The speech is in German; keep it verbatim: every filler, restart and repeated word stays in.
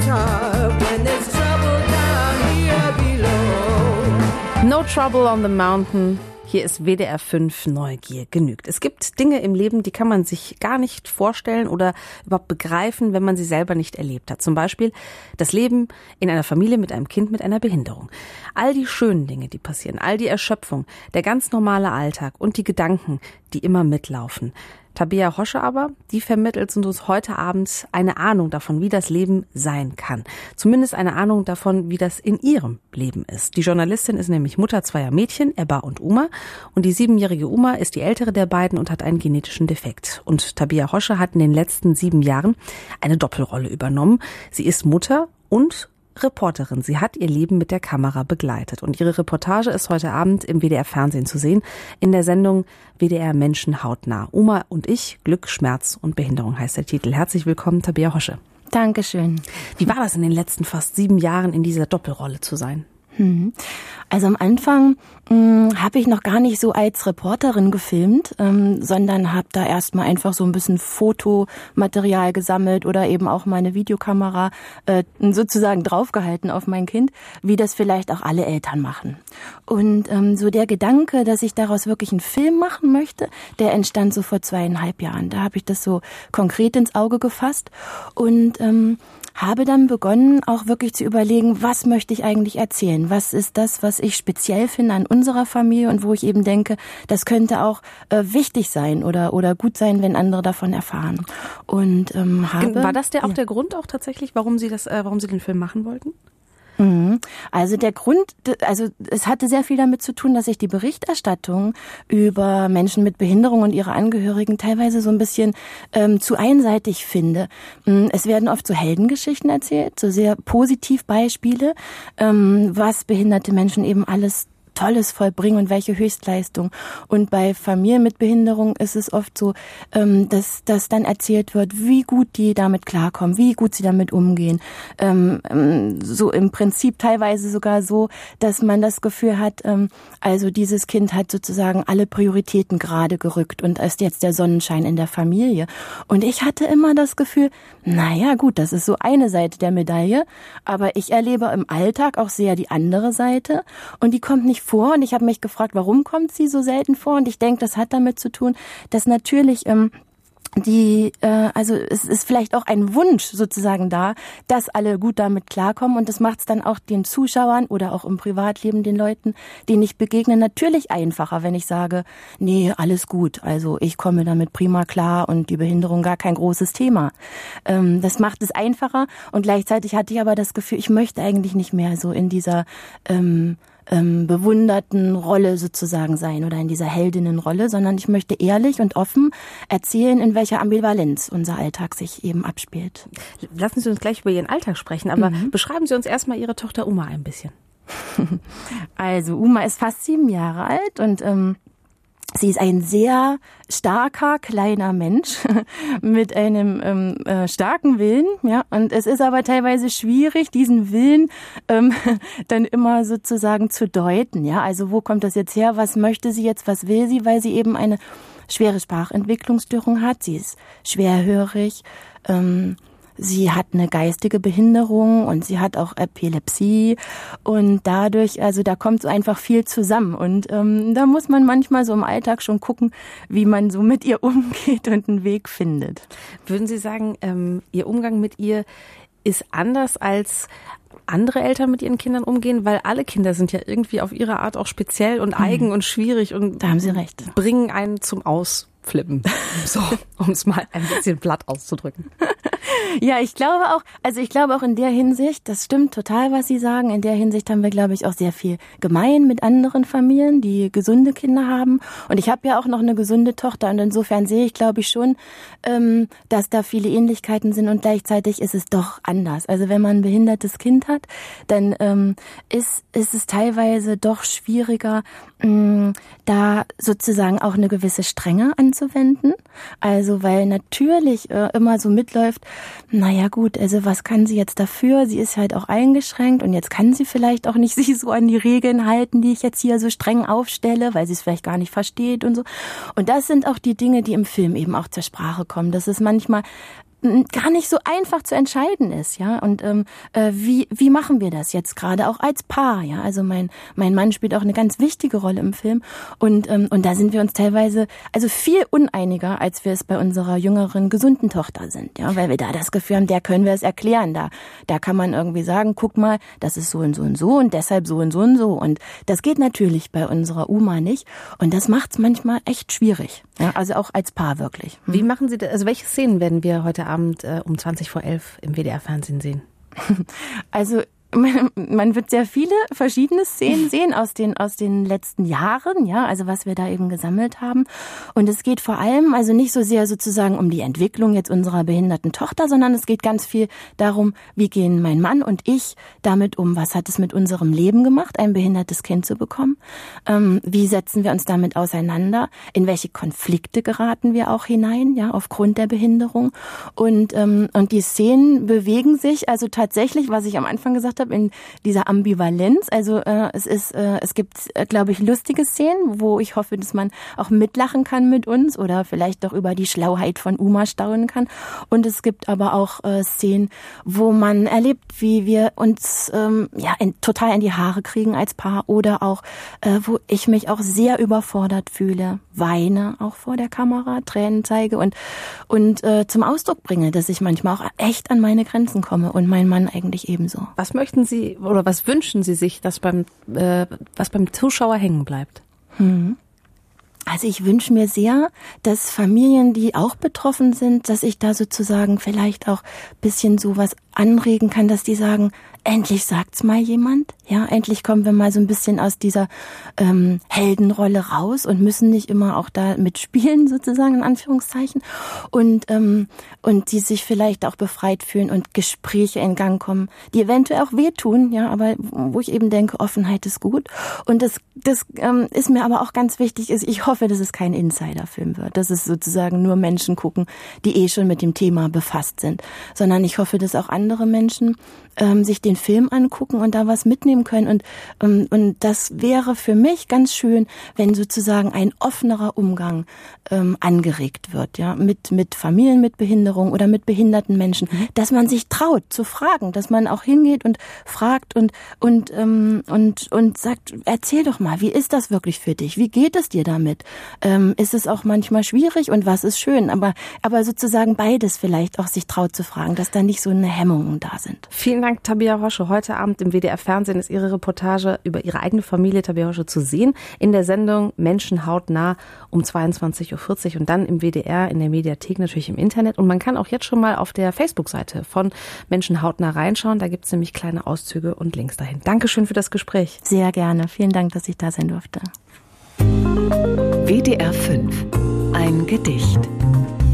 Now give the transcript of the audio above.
top when there's trouble down here below. No Trouble on the Mountain. Hier ist W D R fünf Neugier genügt. Es gibt Dinge im Leben, die kann man sich gar nicht vorstellen oder überhaupt begreifen, wenn man sie selber nicht erlebt hat. Zum Beispiel das Leben in einer Familie mit einem Kind mit einer Behinderung. All die schönen Dinge, die passieren, all die Erschöpfung, der ganz normale Alltag und die Gedanken, die immer mitlaufen. Tabea Hosche aber, die vermittelt uns heute Abend eine Ahnung davon, wie das Leben sein kann. Zumindest eine Ahnung davon, wie das in ihrem Leben ist. Die Journalistin ist nämlich Mutter zweier Mädchen, Ebba und Uma. Und die siebenjährige Uma ist die ältere der beiden und hat einen genetischen Defekt. Und Tabea Hosche hat in den letzten sieben Jahren eine Doppelrolle übernommen. Sie ist Mutter und Reporterin. Sie hat ihr Leben mit der Kamera begleitet. Und ihre Reportage ist heute Abend im W D R-Fernsehen zu sehen, in der Sendung W D R Menschen hautnah. Uma und ich, Glück, Schmerz und Behinderung heißt der Titel. Herzlich willkommen, Tabea Hosche. Dankeschön. Wie war das in den letzten fast sieben Jahren, in dieser Doppelrolle zu sein? Also am Anfang mh, habe ich noch gar nicht so als Reporterin gefilmt, ähm, sondern habe da erstmal einfach so ein bisschen Fotomaterial gesammelt oder eben auch meine Videokamera äh, sozusagen draufgehalten auf mein Kind, wie das vielleicht auch alle Eltern machen. Und ähm, so der Gedanke, dass ich daraus wirklich einen Film machen möchte, der entstand so vor zweieinhalb Jahren. Da habe ich das so konkret ins Auge gefasst und ähm, habe dann begonnen, auch wirklich zu überlegen, was möchte ich eigentlich erzählen? Was ist das, was ich speziell finde an unserer Familie und wo ich eben denke, das könnte auch äh, wichtig sein oder oder gut sein, wenn andere davon erfahren. Und ähm, habe War das der auch ja. der Grund auch tatsächlich, warum Sie das, äh, warum Sie den Film machen wollten? Also der Grund, also es hatte sehr viel damit zu tun, dass ich die Berichterstattung über Menschen mit Behinderung und ihre Angehörigen teilweise so ein bisschen ähm, zu einseitig finde. Es werden oft so Heldengeschichten erzählt, so sehr Positivbeispiele, ähm, was behinderte Menschen eben alles Tolles vollbringen und welche Höchstleistung. Und bei Familien mit Behinderung ist es oft so, dass, dass dann erzählt wird, wie gut die damit klarkommen, wie gut sie damit umgehen. So im Prinzip teilweise sogar so, dass man das Gefühl hat, also dieses Kind hat sozusagen alle Prioritäten gerade gerückt und ist jetzt der Sonnenschein in der Familie. Und ich hatte immer das Gefühl, naja gut, das ist so eine Seite der Medaille, aber ich erlebe im Alltag auch sehr die andere Seite und die kommt nicht vor und ich habe mich gefragt, warum kommt sie so selten vor und ich denke, das hat damit zu tun, dass natürlich ähm, die, äh, also es ist vielleicht auch ein Wunsch sozusagen da, dass alle gut damit klarkommen und das macht es dann auch den Zuschauern oder auch im Privatleben den Leuten, denen ich begegne, natürlich einfacher, wenn ich sage, nee, alles gut, also ich komme damit prima klar und die Behinderung gar kein großes Thema. Ähm, das macht es einfacher und gleichzeitig hatte ich aber das Gefühl, ich möchte eigentlich nicht mehr so in dieser ähm, Ähm, bewunderten Rolle sozusagen sein oder in dieser Heldinnenrolle, sondern ich möchte ehrlich und offen erzählen, in welcher Ambivalenz unser Alltag sich eben abspielt. Lassen Sie uns gleich über Ihren Alltag sprechen, aber Mhm. beschreiben Sie uns erstmal Ihre Tochter Uma ein bisschen. Also Uma ist fast sieben Jahre alt und ähm, sie ist ein sehr starker, kleiner Mensch mit einem ähm, äh, starken Willen, ja. Und es ist aber teilweise schwierig, diesen Willen ähm, dann immer sozusagen zu deuten, ja. Also wo kommt das jetzt her? Was möchte sie jetzt? Was will sie? Weil sie eben eine schwere Sprachentwicklungsstörung hat. Sie ist schwerhörig. Ähm, Sie hat eine geistige Behinderung und sie hat auch Epilepsie und dadurch, also da kommt so einfach viel zusammen und ähm, da muss man manchmal so im Alltag schon gucken, wie man so mit ihr umgeht und einen Weg findet. Würden Sie sagen, ähm, Ihr Umgang mit ihr ist anders als andere Eltern mit ihren Kindern umgehen? Weil alle Kinder sind ja irgendwie auf ihre Art auch speziell und eigen mhm. und schwierig und da haben Sie recht. Bringen einen zum Ausflippen, so, um es mal ein bisschen platt auszudrücken. Ja, ich glaube auch, also ich glaube auch in der Hinsicht, das stimmt total, was Sie sagen. In der Hinsicht haben wir, glaube ich, auch sehr viel gemein mit anderen Familien, die gesunde Kinder haben. Und ich habe ja auch noch eine gesunde Tochter und insofern sehe ich, glaube ich, schon, ähm, dass da viele Ähnlichkeiten sind und gleichzeitig ist es doch anders. Also wenn man ein behindertes Kind hat, dann ähm, ist, ist es teilweise doch schwieriger, mh, da sozusagen auch eine gewisse Strenge anzuwenden. Also weil natürlich äh, immer so mitläuft, naja gut, also was kann sie jetzt dafür? Sie ist halt auch eingeschränkt und jetzt kann sie vielleicht auch nicht sich so an die Regeln halten, die ich jetzt hier so streng aufstelle, weil sie es vielleicht gar nicht versteht und so. Und das sind auch die Dinge, die im Film eben auch zur Sprache kommen. Das ist manchmal gar nicht so einfach zu entscheiden ist, ja. Und ähm, äh, wie wie machen wir das jetzt gerade auch als Paar, ja? Also mein mein Mann spielt auch eine ganz wichtige Rolle im Film und ähm, und da sind wir uns teilweise also viel uneiniger, als wir es bei unserer jüngeren gesunden Tochter sind, ja, weil wir da das Gefühl haben, der können wir es erklären, da da kann man irgendwie sagen, guck mal, das ist so und so und so und deshalb so und so und so und das geht natürlich bei unserer Uma nicht und das macht's manchmal echt schwierig, ja, also auch als Paar wirklich. Wie machen Sie das? Also welche Szenen werden wir heute Abend äh, um zwanzig vor elf im W D R-Fernsehen sehen? Also man, man wird sehr viele verschiedene Szenen sehen aus den aus den letzten Jahren, ja, also was wir da eben gesammelt haben. Und es geht vor allem also nicht so sehr sozusagen um die Entwicklung jetzt unserer behinderten Tochter, sondern es geht ganz viel darum, wie gehen mein Mann und ich damit um, was hat es mit unserem Leben gemacht, ein behindertes Kind zu bekommen, ähm, wie setzen wir uns damit auseinander, in welche Konflikte geraten wir auch hinein, ja, aufgrund der Behinderung. Und ähm, und die Szenen bewegen sich also tatsächlich, was ich am Anfang gesagt habe, in dieser Ambivalenz. Also äh, es ist, äh, es gibt, äh, glaube ich, lustige Szenen, wo ich hoffe, dass man auch mitlachen kann mit uns oder vielleicht doch über die Schlauheit von Uma staunen kann. Und es gibt aber auch äh, Szenen, wo man erlebt, wie wir uns ähm, ja in, total in die Haare kriegen als Paar oder auch, äh, wo ich mich auch sehr überfordert fühle, weine auch vor der Kamera, Tränen zeige und und äh, zum Ausdruck bringe, dass ich manchmal auch echt an meine Grenzen komme und mein Mann eigentlich ebenso. Was möchten Sie oder was wünschen Sie sich, dass beim äh, was beim Zuschauer hängen bleibt? Hm. Also ich wünsche mir sehr, dass Familien, die auch betroffen sind, dass ich da sozusagen vielleicht auch ein bisschen sowas anregen kann, dass die sagen, endlich sagt's mal jemand, ja, endlich kommen wir mal so ein bisschen aus dieser ähm, Heldenrolle raus und müssen nicht immer auch da mitspielen, sozusagen in Anführungszeichen, und ähm, und die sich vielleicht auch befreit fühlen und Gespräche in Gang kommen, die eventuell auch wehtun, ja, aber wo ich eben denke, Offenheit ist gut. Und das das ähm, ist mir aber auch ganz wichtig, ist, ich hoffe, dass es kein Insiderfilm wird, dass es sozusagen nur Menschen gucken, die eh schon mit dem Thema befasst sind, sondern ich hoffe, dass auch andere Menschen ähm, sich den Film angucken und da was mitnehmen können. Und, ähm, und das wäre für mich ganz schön, wenn sozusagen ein offenerer Umgang ähm, angeregt wird, ja, mit, mit Familien mit Behinderung oder mit behinderten Menschen, mhm. dass man sich traut zu fragen, dass man auch hingeht und fragt und, und, ähm, und, und sagt, erzähl doch mal, wie ist das wirklich für dich? Wie geht es dir damit? Ähm, ist es auch manchmal schwierig und was ist schön? Aber, aber sozusagen beides vielleicht auch sich traut zu fragen, dass da nicht so eine Hemmungen da sind. Vielen Dank, Tabea Rosche. Heute Abend im W D R-Fernsehen ist Ihre Reportage über Ihre eigene Familie, Tabea Rosche, zu sehen. In der Sendung Menschen hautnah um zweiundzwanzig Uhr vierzig und dann im W D R, in der Mediathek, natürlich im Internet. Und man kann auch jetzt schon mal auf der Facebook-Seite von Menschen hautnah reinschauen. Da gibt es nämlich kleine Auszüge und Links dahin. Dankeschön für das Gespräch. Sehr gerne. Vielen Dank, dass ich da sein durfte. W D R fünf. Ein Gedicht.